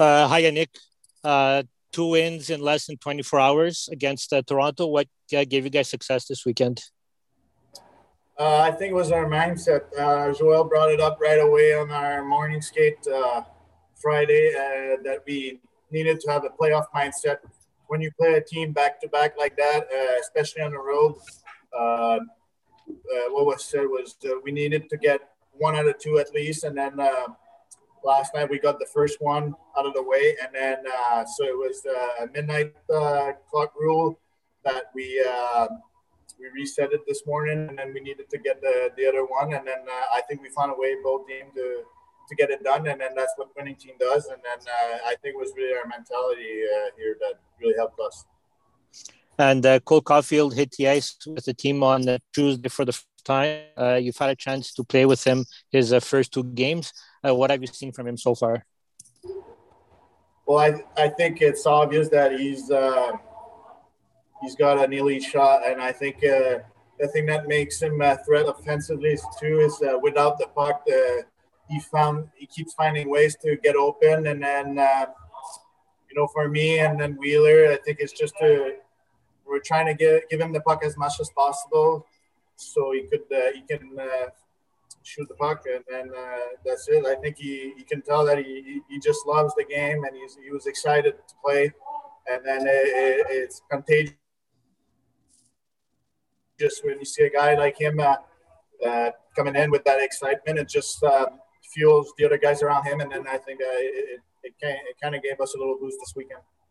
Hi, Nick. Two wins in less than 24 hours against Toronto. What gave you guys success this weekend? I think it was our mindset. Joel brought it up right away on our morning skate Friday that we needed to have a playoff mindset. When you play a team back to back like that, especially on the road, uh, what was said was we needed to get one out of two at least, and then last night we got the first one out of the way, and then so it was the midnight clock rule that we reset it this morning, and then we needed to get the other one, and then I think we found a way both teams to get it done, and then that's what winning team does, and then I think it was really our mentality here that really helped us. And Cole Caulfield hit the ice with the team on Tuesday for the first time. You've had a chance to play with him his first two games. What have you seen from him so far? Well, I think it's obvious that he's got an elite shot, and I think the thing that makes him a threat offensively too is without the puck, he keeps finding ways to get open, and then for me and then Wheeler, I think it's just we're trying to give him the puck as much as possible, so he can shoot the puck, and then that's it. I think he can tell that he just loves the game, and he was excited to play, and then it's contagious. Just when you see a guy like him coming in with that excitement, it just fuels the other guys around him, and then I think it kind of gave us a little boost this weekend.